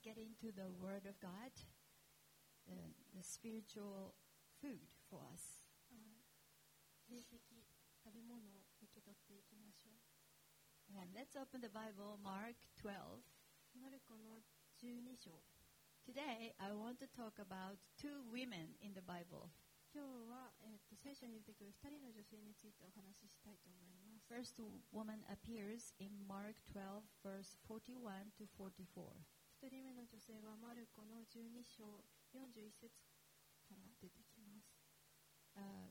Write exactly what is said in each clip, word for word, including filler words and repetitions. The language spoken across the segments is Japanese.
get into the Word of God, the, the spiritual food for us. 霊的食べ物を受け取っていきましょう。 And let's open the Bible, Mark twelve. マルコのじゅうに章。 Today, I want to talk about two women in the Bible. 今日は、えー、と聖書に出てくるふたりの女性についてお話ししたいと思います。 First woman appears in Mark twelve, verse forty-one to forty-four. ひとりめの女性はマルコのじゅうに章よんじゅういち節から出てきます。 Uh,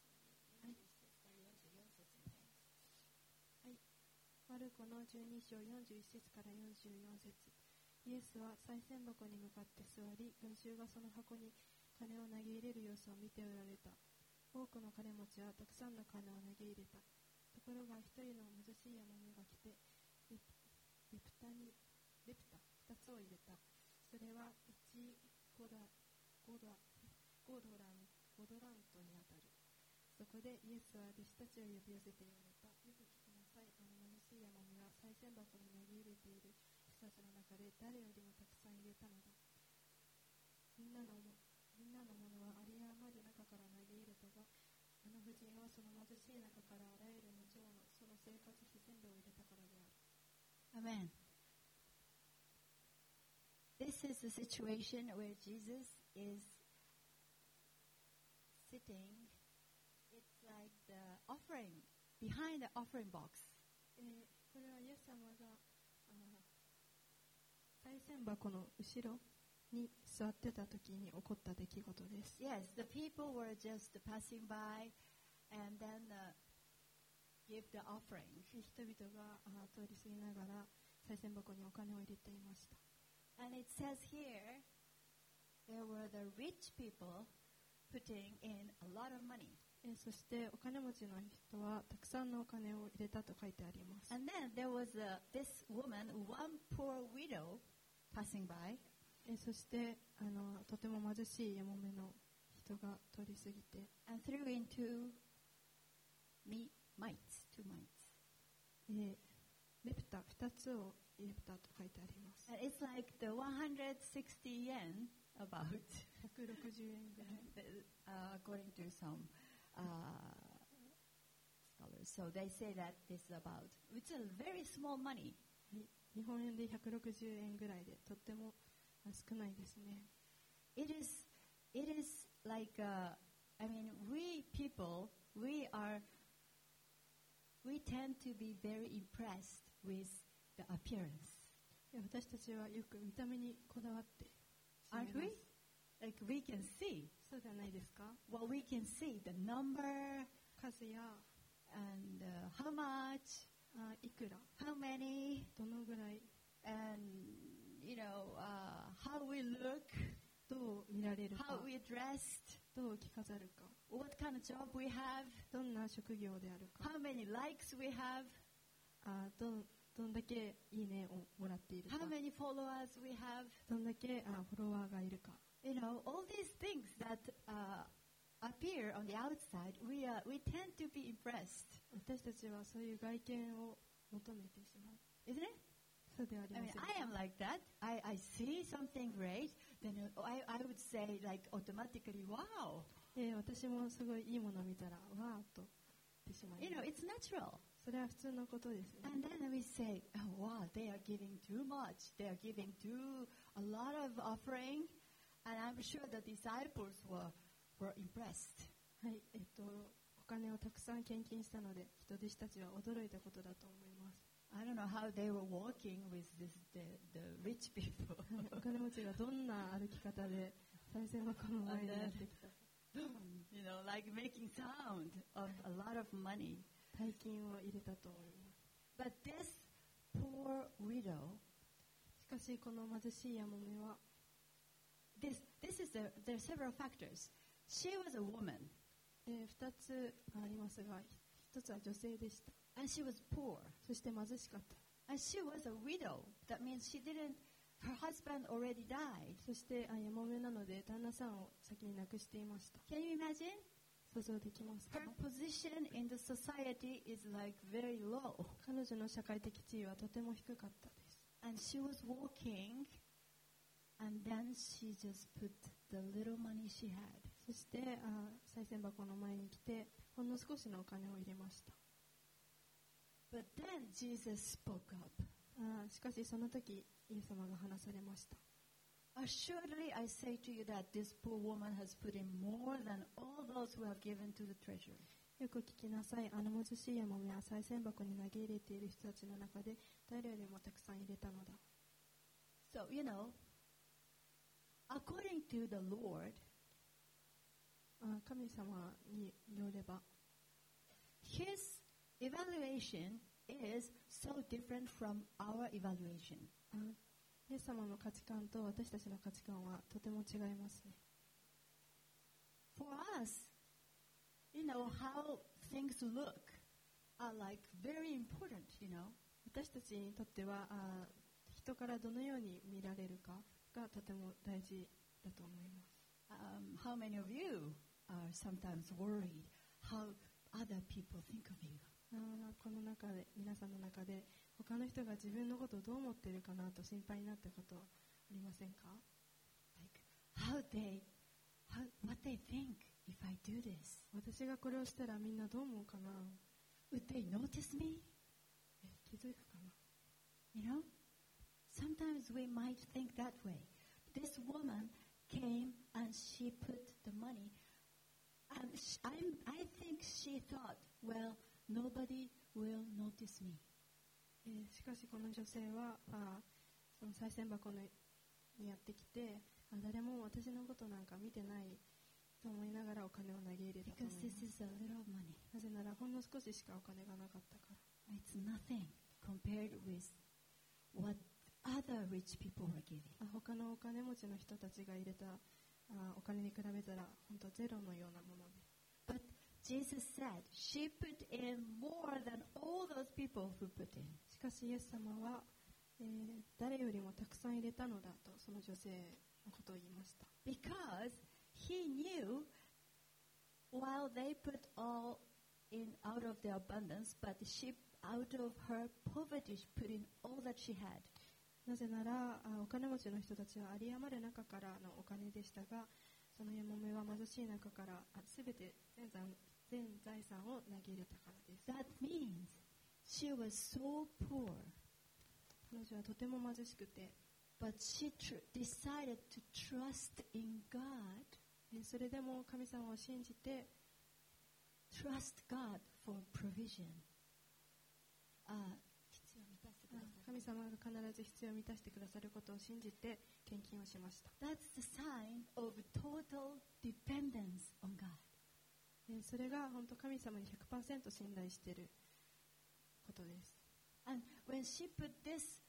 マルコのじゅうに章よんじゅういち節からよんじゅうよん節。イエスは賽銭箱に向かって座り、群衆がその箱に金を投げ入れる様子を見ておられた。多くの金持ちはたくさんの金を投げ入れた。ところが一人の貧しい山女が来て、レプレプタにレプタ二つを入れた。それはいちゴダゴダゴドランゴドラントにあたる。そこでイエスは弟子たちを呼び寄せて言われた。よく聞きなさい。あの貧しい山女が賽銭箱に投げ入れている人たちの中で誰よりもたくさん入れたのだ。みんなのみんなのものは有り余る中から投げ入れたが、あの婦人はその貧しい中からあらゆる日常のその生活費全部を入れたからである。 Amen. This is a situation where Jesus is sitting. It's like the offering, behind the offering box. えー、これはイエス様が賽銭箱の後ろに座ってた時に起こった出来事です。 Yes, the people were just passing by and then uh, give the offering. 人々が通り過ぎながら賽銭箱にお金を入れていました。 And it says here, there were the rich people putting in a lot of money. えー、そしてお金持ちの人はたくさんのお金を入れたと書いてあります。 And then there was uh, this woman, one poor widow, passing by. えー、そしてあのとても貧しいやもめの人が通り過ぎて And threw into me, mites, two mites. えー、レプタふたつを入れたと書いてあります。 And it's like the one hundred sixty yen, about, ひゃくろくじゅうえんぐらい。 uh, according to some uh, scholars. So they say that this is about, it's a very small money. 日本円でひゃくろくじゅうえんぐらいでとっても少ないですね。 It is, it is like, uh, I mean, we people, we are, we tend to be very impressed with the appearance. 私たちはよく見た目にこだわってしまいます。 Aren't we? Like we can see. そうではないですか？ Well, we can see the number 数や and uh, how much, あいくら how many, どのぐらい and you know uh, how we look, どう見られるか how we dressed, どう着飾るか what kind of job we have, どんな職業であるか how many likes we have, あどんどんだけいいねをもらっているか how many followers we have. どんだけあフォロワーがいるか You know, all these things that uh, appear on the outside, we uh, we tend to be impressed, 私たちはそういう外見を求めてしまう。 isn't it? そうではあり I ま mean, せんか？ I am like that. I, I see something great, then I, I would say like automatically, wow. えー私もすごいいいものを見たらわーっと言ってしまい You ま know, す。 it's natural. それは普通のことですね。 And then we say, oh, wow, they are giving too much. They are giving too a lot of offering, and I'm sure the disciples were were impressed. はい、えっとお金をたくさん献金したので、人弟子たちは驚いたことだと思います。 I don't know how they were walking with this the, the rich people. お金持ちがどんな歩き方で賽銭箱の前にやってきたか。 You know, like making sound of a lot of money. 大金を入れたと思います。 But this poor widow, しかしこの貧しいやもめは、 this this is a, there are several factors. She was a woman, えー、ふたつありますが、ひとつは女性でした。 and she was poor, そして貧しかった。 and she was a widow. That means she didn't. Her husband already died. そしてあやもめなので旦那さんを先に亡くしていました。 Can you imagine? 想像できますか？ Her position in the society is like very low, 彼女の社会的地位はとても低かったです。 and she was walking And then she just put the little money she had. そしてあ賽銭箱の前に来てほんの少しのお金を入れました。 But then Jesus spoke up. あしかしその時イエス様が話されました。 Assuredly, I say to you that this poor woman has put in more than all those who have given to the treasury. よく聞きなさい。あの貧しい山は賽銭箱に投げ入れている人たちの中で誰よりもたくさん入れたのだ。 So, you know, according to the Lord, あ神様によれば His evaluation is so different from our evaluation. あイエス様の価値観と私たちの価値観はとても違いますね。 For us, you know, how things look are like very important, you know. 私たちにとってはあ人からどのように見られるかがとても大事だと思います。 Um, how many of you are sometimes worried how other people think of you? あこの中で皆さんの中で他の人が自分のことをどう思っているかなと心配になったことありませんか？ Like how they, how, what they think if I do this? 私がこれをしたらみんなどう思うかな？ Would they notice me? え気づくかな？ You know, sometimes we might think that way. This woman came and she put the money, and sh- I, I think she thought, well, nobody will notice me. えーしかしこの女性はあその賽銭箱のにやってきてあ誰も私のことなんか見てないと思いながらお金を投げ入れたと思 Because い this ます。 is a little money. なぜならほんの少ししかお金がなかったから。 It's nothing compared with what other rich people were giving. あ他のお金持ちの人たちが入れたあお金に比べたら本当ゼロのようなもので。 But Jesus said she put in more than all those people who put in. しかしイエス様は、えー誰よりもたくさん入れたのだとその女性のことを言いました。 Because he knew while they put all in out of their abundance, but she out of her poverty she put in all that she had. なぜならあお金持ちの人たちは有り余る中からのお金でしたがそのヤモメは貧しい中からすべて全財全財産を投げ入れたからです。 That means she was so poor, 彼女はとても貧しくて but she tr- decided to trust in God, えーそれでも神様を信じて trust God for provision. あ必要を満たしてくださる。 神様が必ず必要を満たしてくださることを信じて献金をしました。 That's the sign of total dependence on God. えーそれが本当神様に ひゃくパーセント 信頼していることです。 And when she put this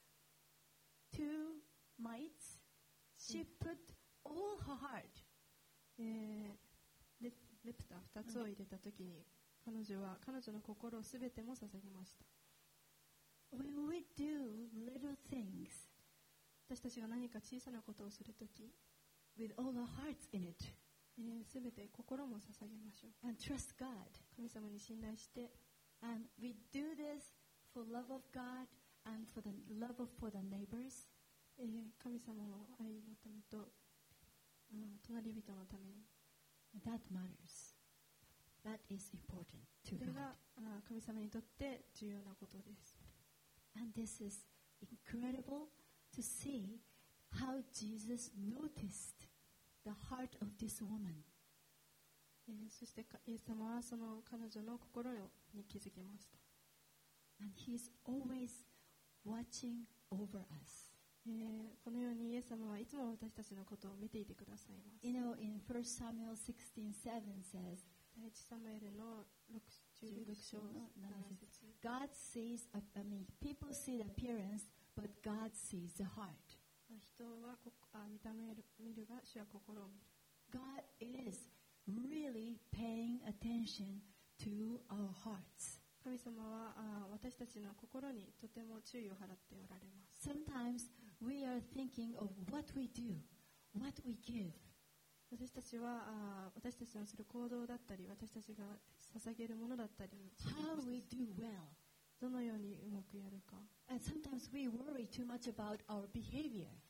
two mites, she put all her heart. えーレレプタふたつを入れたときに、彼女は彼女の心をすべても捧げました。 When we do little things 私たちが何か小さなことをするとき、 with all our hearts in it すべて心も捧げましょう。 and trust God, 神様に信頼して、 and we do this for love of God and for the love of for the neighbors, えー神様の愛のためと、うん隣人のために、 that matters. That is important そ to れ God. があ神様にとって重要なことです。 And this is incredible to see how Jesus noticed the heart of this woman. えーそしてかイエス様はその彼女の心に気づきました。 And He's always watching over us. えーこのようにイエス様はいつも私たちのことを見ていてくださいます。 You know, in First Samuel sixteen seven says, 第一サムエルのじゅうろく章のなな節 God sees, I mean, people see the appearance, but God sees the heart. 人はこあ見た目る見るが主は心を見る。 God is really paying attention to our hearts. 神様はあ私たちの心にとても注意を払っておられます。 Sometimes we are thinking of what we do, what we give. 私たちはあ私たちのする行動だったり私たちが捧げるものだったり How we do well. どのようにうまくやるか And sometimes we worry too much about our behavior.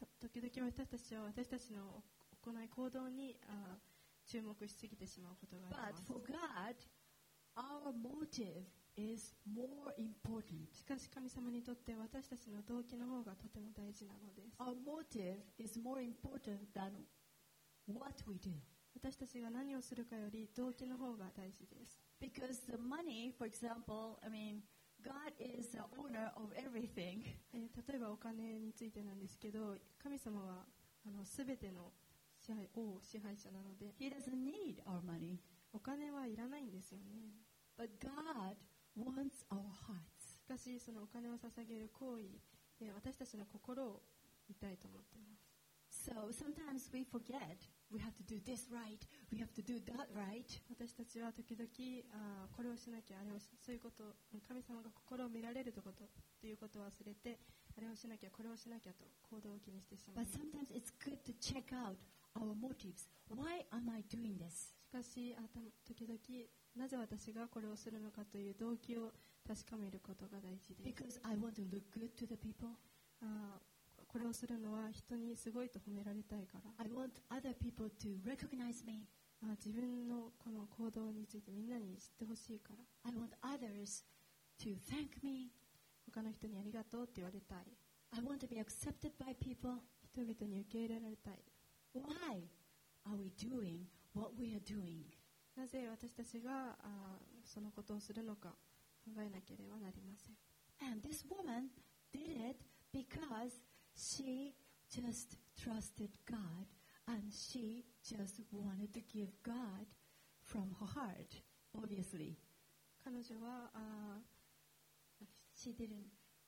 時々私たちは私たちの行い行動にあ注目しすぎてしまうことがあり But ます。 for God, our motive is more important. しかし神様にとって私たちの動機の方がとても大事なのです。 Our motive is more important than what we do. 私たちが何をするかより動機の方が大事です。 Because the money, for example, I mean, God is the owner of everything. えー例えばお金についてなんですけど、神様はあの全ての支配王支配者なので、 He doesn't need our money. お金はいらないんですよね。 But God wants our hearts. しかしそのお金を捧げる行為で私たちの心を見たいと思っています。 So sometimes we forget we have to do this right, we have to do that right. 私たちは時々あーこれをしなきゃあれをしそういうこと神様が心を見られるとことということを忘れてあれをしなきゃこれをしなきゃと行動を気にしてしまい But ます。 sometimes it's good to check out our motives. Why am I doing this? しかしあた時々なぜ私がこれをするのかという動機を確かめることが大事です。 Because I want to look good to the people. あーこれをするのは人にすごいと褒められたいから、 I want other people to recognize me. あー自分のこの行動についてみんなに知ってほしいから、 I want others to thank me. 他の人にありがとうって言われたい、 I want to be accepted by people. 人々に受け入れられたい。 Why are we doing what we are doing? なぜ私たちがあーそのことをするのか考えなければなりません。 And this woman did it because she just trusted God and she just wanted to give God from her heart, obviously. 彼女はあー She didn't.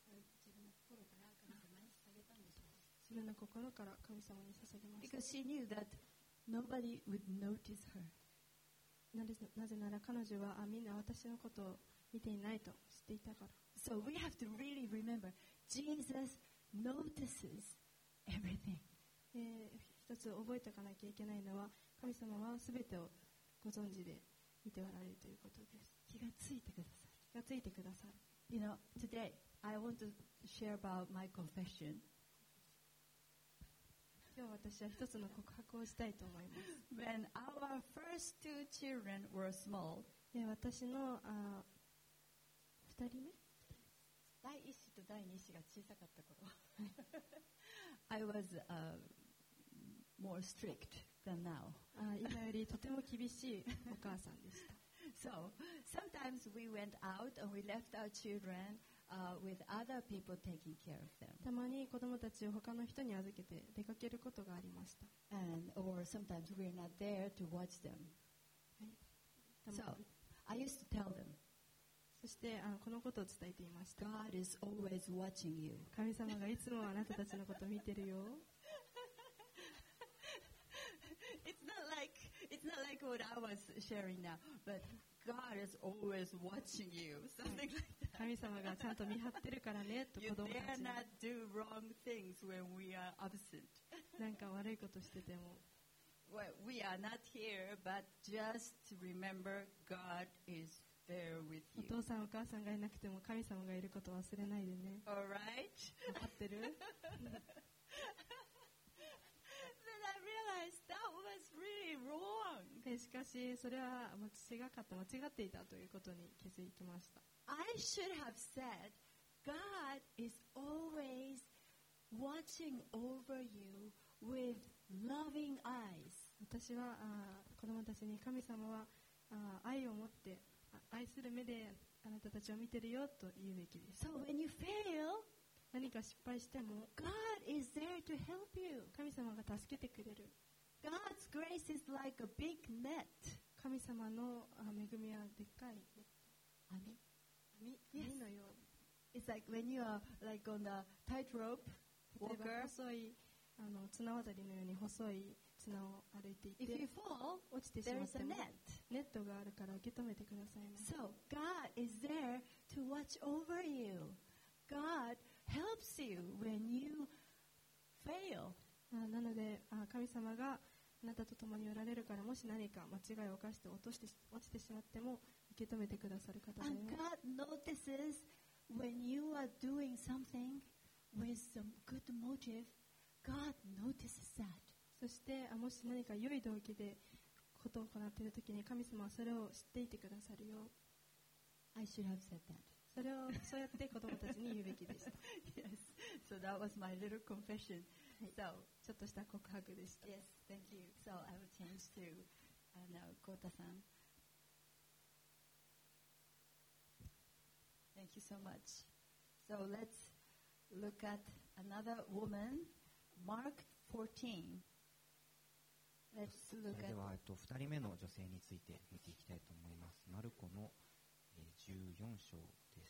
自分の心から神様に捧げました。 Because she knew that nobody would notice her. なぜなぜなら彼女はあみんな私のことを見ていないと知っていたから。 So we have to really remember, Jesus notices everything. えー一つ覚えておかなきゃいけないのは、神様はすべてをご存知で見ておられるということです。 気がついてください。 気がついてください。 You know, today I want to share about my confession. 今日私は一つの告白をしたいと思います。 When our first two children were small, で私のあ二人目第一子と第二子が小さかった頃I was、uh, more strict than now. あ今よりとても厳しいお母さんでした。 So sometimes we went out and we left our children uh, with other people taking care of them. たまに子供たちを他の人に預けて出かけることがありました。 And, or sometimes we're not there to watch them. たま So I used to tell them, そしてあこのことを伝えていました。 God is always watching you. 神様がいつもあなたたちのことを見てるよ。 It's not like it's not like what I was sharing now, but God is always watching you. Something like that. 神様がちゃんと見張ってるからねと You 子供た dare ちに not do wrong things when we are absent. なんか悪いことしてても Well, we are not here, but just to remember God is there with お you. 父さんお母さんがいなくても神様がいることを忘れないでね。 All right? 分かってる？ Then I realized that was really wrong. でしかしそれは間違かった間違っていたということに気づきました。 I should have said, God is always watching over you with loving eyes. 私はあ子供たちに神様はあ愛を持ってあ愛する目であなたたちを見てるよと言うべきです。 So when you fail, 何か失敗しても God is there to help you. 神様が助けてくれる。 God's grace is like a big net. 神様のあ恵みはでっかい Ami? 網 Yes. 網のように。 It's like when you are like on the tightrope 例えば walker. 細いあの綱渡りのように細い綱を歩いてい If you て fall, 落ちてしま there っ is て a も net. ネットがあるから受け止めてくださいます。 So God is there to watch over you. God helps you when you fail. あなのであ神様があなたと共におられるから、もし何か間違いを犯して落として落ちてしまっても受け止めてくださる方だよ。 And God notices when you are doing something with some good motive. God notices that. そしてもし何か良い動機でことを行っているときに神様はそれを知っていてくださるよ。 I should have said that. それをそうやって子供たちに言うべきでした。 Yes. So that was my little confession. So, ちょっとした告白でした。 yes, thank you. So I will change to uh, now Kota-san. Thank you so much. So let's look at another woman, Mark fourteen. Let's そ look れ at では、えっと、ふたりめの女性について見ていきたいと思います。マルコの、えー、じゅうよん章です。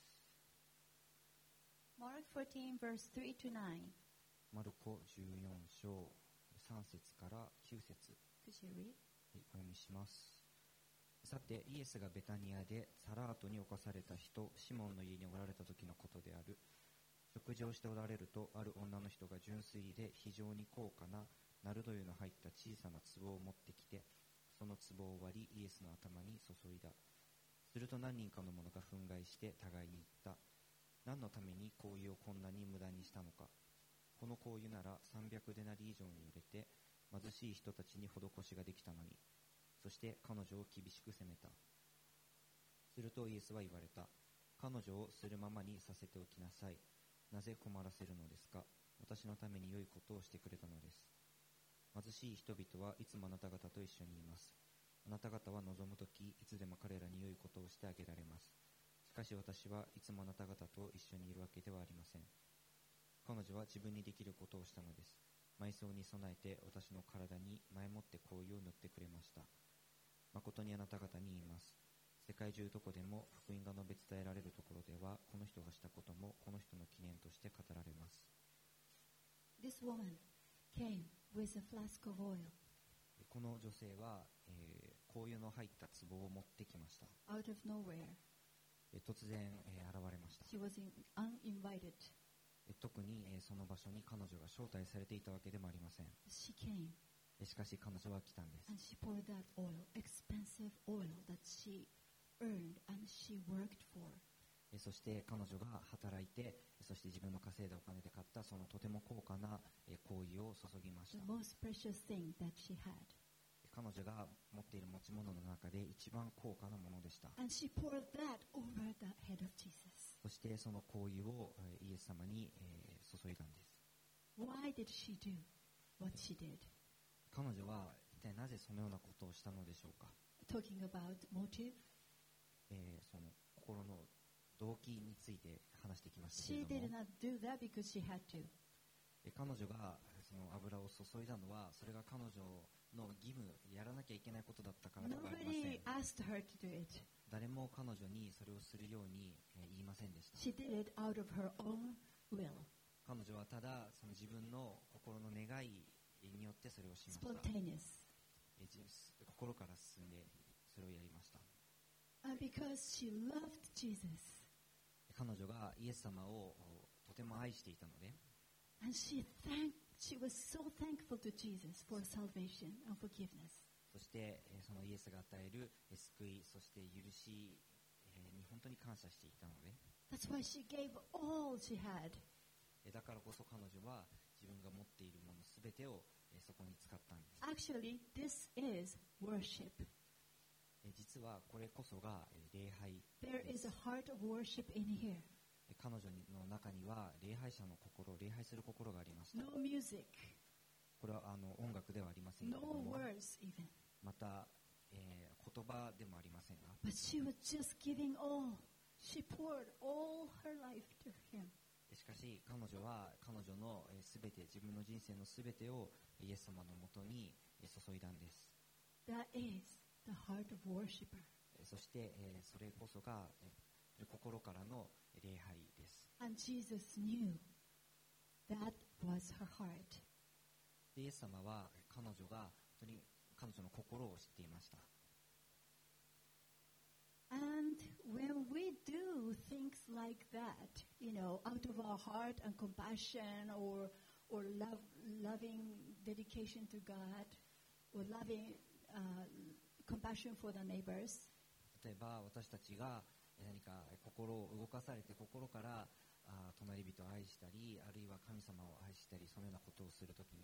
Mark fourteen, verse three to nine. マルコじゅうよん章さん節からきゅう節 Could you read? お読みします。さて、イエスがベタニアでサラートに侵された人、シモンの家におられた時のことである。食事をしておられると、ある女の人が純粋で非常に高価なナルド油の入った小さな壺を持ってきて、その壺を割りイエスの頭に注いだ。すると何人かの者が憤慨して互いに言った。何のために香油をこんなに無駄にしたのか。この香油ならさんびゃくデナリ以上に売れて、貧しい人たちに施しができたのに。そして彼女を厳しく責めた。するとイエスは言われた。彼女をするままにさせておきなさい。なぜ困らせるのですか。私のために良いことをしてくれたのです。貧しい人々はいつもあなた方と一緒にいます。あなた方は望むとき、いつでも彼らに良いことをしてあげられます。しかし私はいつもあなた方と一緒にいるわけではありません。彼女は自分にできることをしたのです。埋葬に備えて私の体に前もって香油を塗ってくれました。誠にあなた方に言います。世界中どこでも福音が述べ伝えられるところでは、この人がしたこともこの人の記念として語られます。 This woman came with a flask of oil この女性は、えー、香油の入った壺を持ってきました。 out of nowhere. えー突然、えー現れました。 She was in, uninvited. えー特に、えーその場所に彼女が招待されていたわけでもありません。 She came えーしかし彼女は来たんです。 and she poured that oil, expensive oil that she earned and she worked for. えーそして彼女が働いて、そして自分の稼いだお金で買ったそのとても高価な、えー香油を注ぎまし The た。 most precious thing that she had. 彼女が持っている持ち物の中で一番高価なものでした。 And she poured that over the head of Jesus. そしてその香油をえーイエス様に、えー注いだんです。 Why did she do what she did? 彼女は一体なぜそのようなことをしたのでしょうか。 Talking about motive. えーその心の動機について話してきましたけ She れど did も、 not do that because she had to. え彼女がその油を注いだのは、それが彼女の義務、やらなきゃいけないことだったからではありませ Nobody ん。 asked her to do it. 誰も彼女にそれをするようにえー言いませんでした。 She did it out of her own will. 彼女はただその自分の心の願いによってそれをしました。 Spontaneous. えーじ心から進んでそれをやりました。 And because she loved Jesus. 彼女がイエス様をとても愛していたので、 And she thanked, she was so thankful to Jesus for salvation and forgiveness. そしてえーそのイエスが与えるえー救い、そして許しえーに本当に感謝していたので、 That's why she gave all she had. えーだからこそ彼女は自分が持っているものすべてをえーそこに使ったんです。 Actually, this is worship. えー実はこれこそがえー礼拝 There で is す a。heart of worship in here. えー彼女の中には礼拝者の心、礼拝する心がありました。 No music, これはあの音楽ではありませんけれ no ども、 words even. また、えー言葉でもありませんが、 But she was just giving all. She poured all her life to him. しかし彼女は彼女のすべて、自分の人生のすべてをイエス様のもとにえー注いだんです。 That is the heart of worshiper. えーそして、えーそれこそがえー心からの礼拝です。 And Jesus knew that was her heart. でイエス様は彼女が本当に彼女の心を知っていました。 And when we do things like that, you know, out of our heart and compassion or, or love, loving dedication to God or loving uh, compassion for the neighbors, 例えば私たちが何か心を動かされて心からあ隣人を愛したり、あるいは神様を愛したり、そのようなことをするとき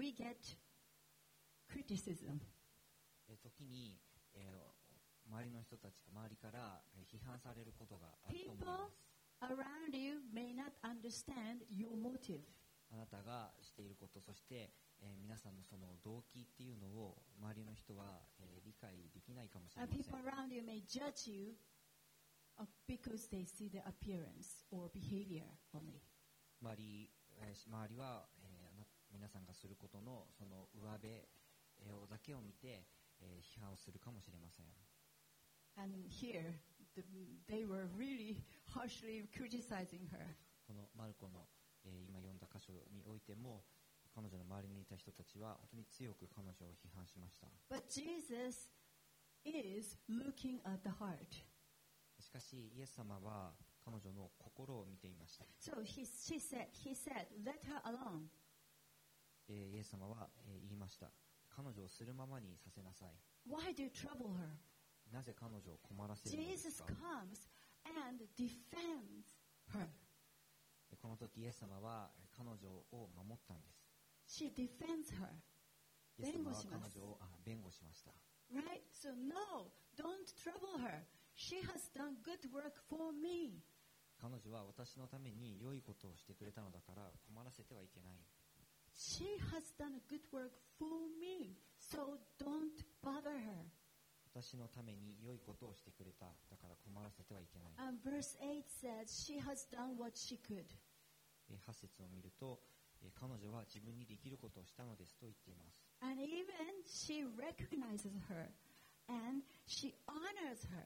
we get criticism. えー時に、えー周りの人たち、周りからえー批判されることがあると思い People ます。 around you may not understand your motive. あなたがしていること、そして、えー皆さんのその動機っていうのを周りの人は、えー理解できないかもしれ And ません。 people around you may judge you uh, because they see the appearance or behavior only. 周り、えー周りは、えーあな皆さんがすることのその上辺えーをだけを見て、えー批判をするかもしれません。 And here, the, they were really harshly criticizing her. このマルコの、えー今読んだ箇所においても彼女の周りにいた人たちは本当に強く彼女を批判しました。 But Jesus is looking at the heart. しかしイエス様は彼女の心を見ていました。 So he, she said, he said, let her alone. えーイエス様は、えー言いました。彼女をするままにさせなさい。 Why do you trouble her? なぜ彼女を困らせるのです Jesus か。 comes and defends her. えーこの時イエス様はえー彼女を守ったんです。 She defends her. イエス様は弁護します彼女をあ弁護しました。 Right? So no, don't trouble her. She has done good work for me. 彼女は私のために良いことをしてくれたのだから困らせてはいけない。 She has done a good work for me. So don't bother her. 私のために良いことをしてくれた。だから困らせてはいけない。 And verse eight says she has done what she could. えーはち節を見ると、えー彼女は自分にできることをしたのですと言っています。 And even she recognizes her and she honors her.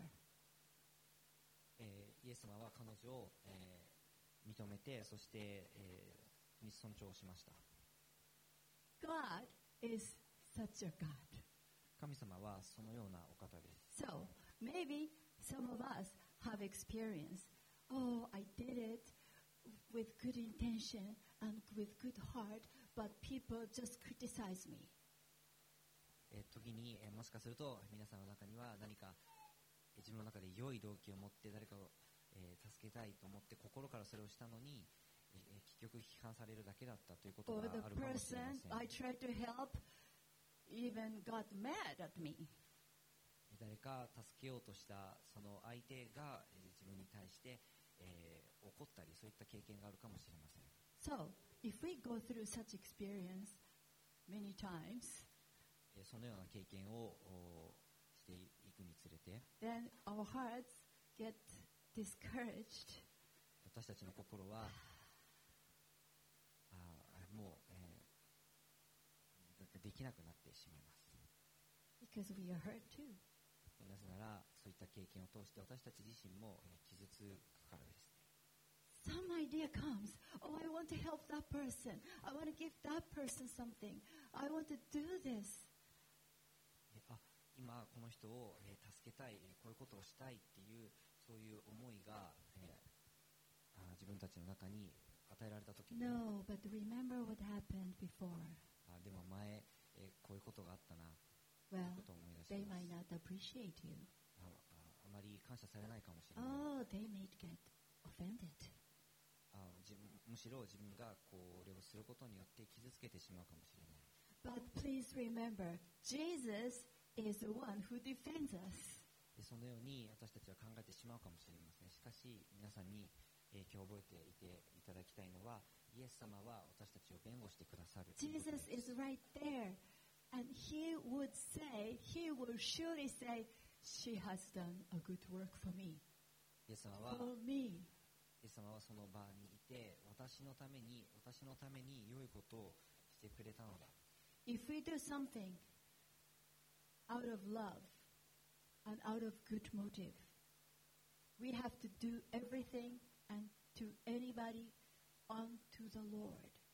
えーイエス様は彼女を、えー認めて、そして、えーに尊重しました。 God is such a God. 神様はそのようなお方です。 So maybe some of us have experienced, oh, I did it with good intention and with good heart, but people just criticize me. えー時に、えーもしかすると皆さんの中には何か、えー自分の中で良い動機を持って誰かを、えー助けたいと思って心からそれをしたのに、えー結局批判されるだけだったということが Or the あるかもしれ person ません。 I tried to help even got mad at me. 誰か助けようとしたその相手が、えー自分に対して、えー怒ったりそういった経験があるかもしれません。 So if we go through such experience many times, えーそのような経験をおしていくにつれて then our hearts get discouraged. 私たちの心はあーもう、えーできなくなってしまいます。 Because we are hurt too. なぜならそういった経験を通して私たち自身も、えー傷つくからです。 Some idea comes, oh, I want to help that person. I want to give that person something. I want to do this. えあ今この人を、えー助けたい、えーこういうことをしたいっていうそういう思いが、えーあ自分たちの中に与えられたときに、 No, but remember what happened before. あでも前、えーこういうことがあったなとい Well, うことを思い出し they ま might す。 not appreciate you. あああまり感謝されないかもしれない。 Oh, they may get offended. あ自分むしろ自分がこれをすることによって傷つけてしまうかもしれない。 But please remember, Jesus is the one who defends us. でそのように私たちは考えてしまうかもしれません。しかし皆さんに、えー今日覚えていていただきたいのはイエス様は私たちを弁護してくださるということです。 Jesus is right there. And he would say, he will surely say, she has done a good work for me. イエス様は For me. イエス様はその場にいて私のために私のために良いことをしてくれたのだ。 If we do something out of love and out of good motive, we have to do everything and to anybody unto the Lord.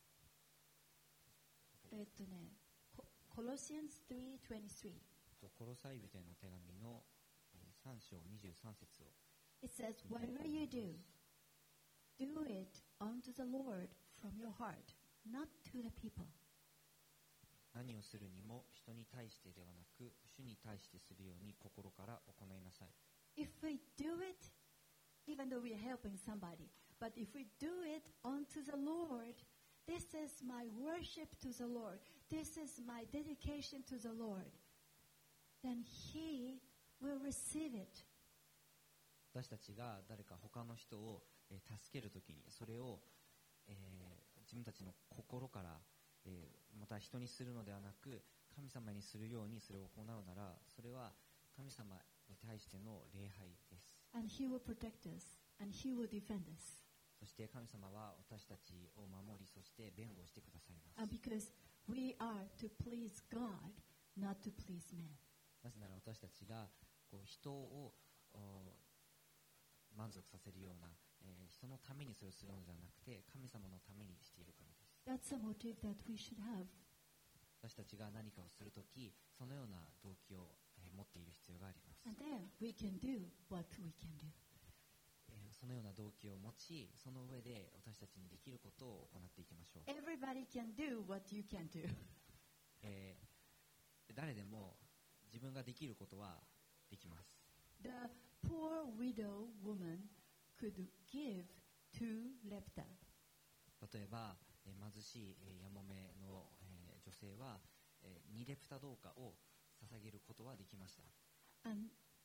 えっとね、コロシアンス スリートゥエンティスリー。 とコロサイ人への手紙のえーさん章にじゅうさん節を It says, whatever you do, do it unto the Lord from your heart, not to the people. 何をするにも人に対してではなく主に対してするように心から行いなさい。 If we do it, even though we are helping somebody, but if we do it unto the Lord, this is my worship to the Lord, this is my dedication to the Lord, then He will receive it. 私たちが誰か他の人を、えー助けるときにそれを、えー自分たちの心から、えーまた人にするのではなく神様にするようにそれを行うならそれは神様に対しての礼拝です。 And He will protect us, and He will defend us. そして神様は私たちを守りそして弁護してくださいます。 And because we are to please God, not to please men. なぜなら私たちがこう人をお満足させるような、えー人のためにそれをするのではなくて神様のためにしているからです。 That's the motive that we should have. 私たちが何かをするときそのような動機を、えー持っている必要があります。 And then we can do what we can do. えーそのような動機を持ちその上で私たちにできることを行っていきましょう。 Everybody can do what you can do. えー誰でも自分ができることはできます。 The poor widow woman could give two lepta. 例えば、えー貧しい、えーやもめの、えー女性は、えー、にレプタ銅貨を捧げることはできました。 And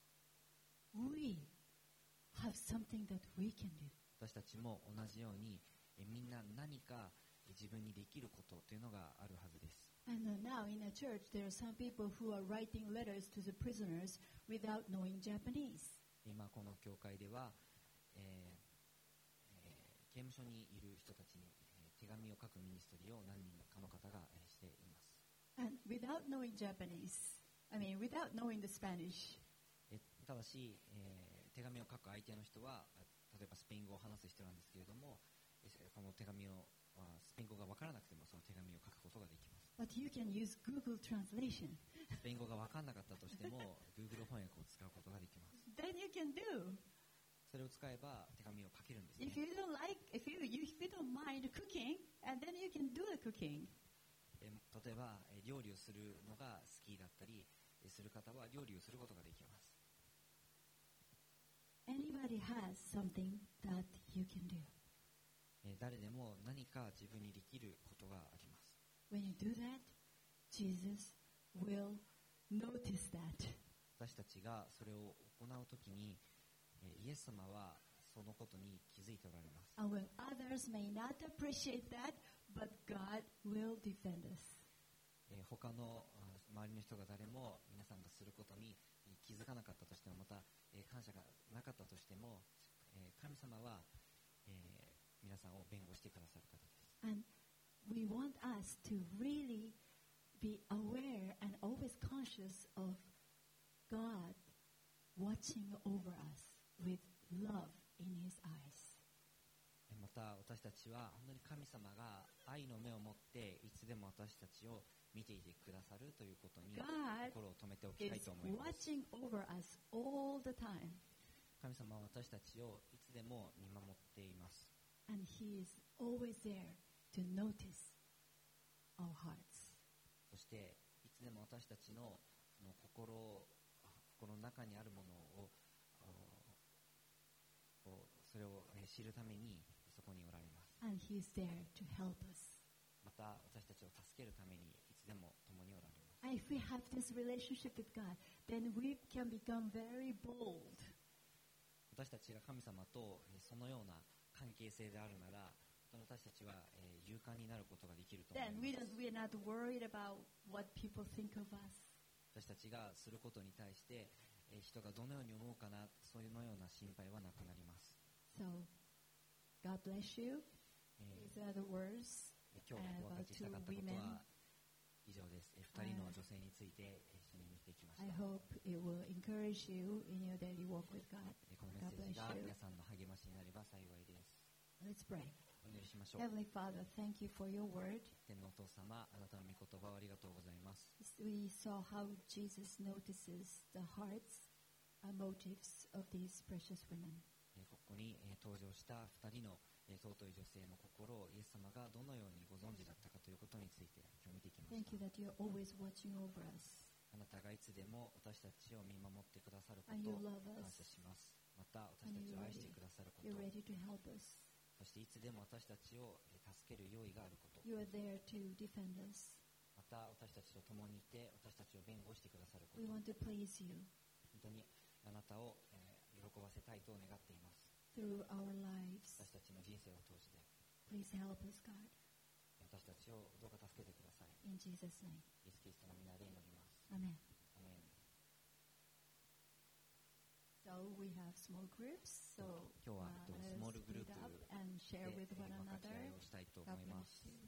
we have something that we can do. 私たちも同じように、えーみんな何かえー自分にできることというのがあるはずです。 And uh, now in a church, there are some people who are writing letters to the prisoners without knowing Japanese. 今この教会では、えーえー刑務所にいる人たちに、えー手紙を書くミニストリーを何人かの方が、えーしています。 And without knowing Japanese, I mean, without knowing the Spanish, えただし、えー手紙を書く相手の人は例えばスペイン語を話す人なんですけれどもえこの手紙をあスペイン語が分からなくてもその手紙を書くことができます。 but you can use Google translation. スペイン語が分からなかったとしても Google 翻訳を使うことができます。 Then you can do. それを使えば手紙を書けるんです If ね。 you don't like, if you, you if you don't mind cooking, and then you can do the cooking. え例えばえ料理をするのが好きだったりえする方は料理をすることができます。 Anybody has something that you can do. え誰でも何か自分にできることがあります。 When you do that, Jesus will notice that. 私たちがそれを行うときにえイエス様はそのことに気づいておられます。 And when others may not appreciate that, but God will defend us. えー他のあ周りの人が誰も皆さんがすることにえー気づかなかったとしてもまた、えー感謝がなかったとしても、えー神様は、えー皆さんを弁護してくださる方です。 And we want us to really be aware and always conscious of God watching over us with love in His eyes. えーまた私たちは本当に神様が愛の目を持っていつでも私たちを見ていてくださるということに God 心を止めておきたい is と思います。 watching over us all the time, 神様は私たちをいつでも見守っています。 and He is always there to notice our hearts. そしていつでも私たちのその心を心の中にあるものをあをそれをえー知るためにそこにおられます。 And He is there to help us. また私たちを助けるためにいつでも共におられます。 And if we have this relationship with God, then we can become very bold. 私たちが神様とえーそのような関係性であるなら私たちはえー勇敢になることができると思い Then ま we す。 don't, we're not worried about what people think of us. 私たちがすることに対してえー人がどのように思うかなそういうのような心配はなくなります。 So, God bless you. えー These are the words. 今日お分かちしたかったことは以上です。えー二人の女性についてえー一緒に見ていきまし I た。 hope it will encourage you in your daily walk with God. えーこのメッ God セージ bless が you. 皆さんの励ましになれば幸いです。 Let's pray. お祈りしましょう。 Heavenly Father, thank you for your word. 天のお父様、あなたの御言葉をありがとうございます。 We saw how Jesus notices the hearts and motives of these precious women. えーここにえー登場した二人のえー尊い女性の心をイエス様がどのようにご存知だったかということについて今日見てきまし Thank た。 you that you're always watching over us あなたがいつでも私たちを見守ってくださるこ and と you を love 感 us. 謝します。また私たちを愛してくださること You're を ready to help us. そしていつでも私たちをえー助ける用意があること、 You are there to defend us. また私たちと共にいて私たちを弁護してくださること、 We want to please you 本当にあなたを、えー喜ばせたいと願っています。 through our lives. 私たちの人生を通して Please help us, God. 私たちをどうか助けてください。 In Jesus' name. イエス・キリストの皆で祈ります。 Amen. アメン。 So we have small groups. So 今日は、 uh, えっと、 let スモー us ルグルー split プ up and で、 share え with ー one 分かち合い another. をしたいと思 God いま bless す。 you.